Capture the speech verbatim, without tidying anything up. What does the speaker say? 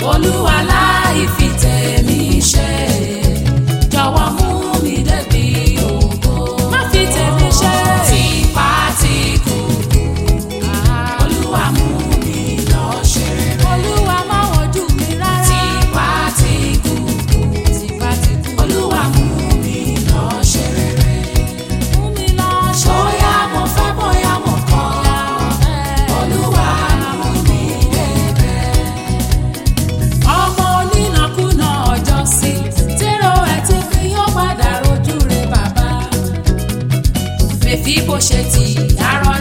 Olúwa láì fi tèmi ṣe, jọ̀wọ́ mú mi débi ògo. Má fi tèmi ṣe. Tipa tí kò Olúwa mú mi lọ ṣe rere. Olúwa má wojú mi rárá. Tipa tí kò Tipa tí kò Olúwa mú mi lọ ṣe rere. Mú mi lọ ṣe rere. Bóyá mo fẹ́ bóyá mo kọ̀, Olúwa mú mi débẹ̀. Ọmọ onínàkúnà ọjọ́ sí, tèrò ẹ̀ ti fi yóò padà rojú rẹ̀ bàbá. Mèfí bó ṣe ti àárọ̀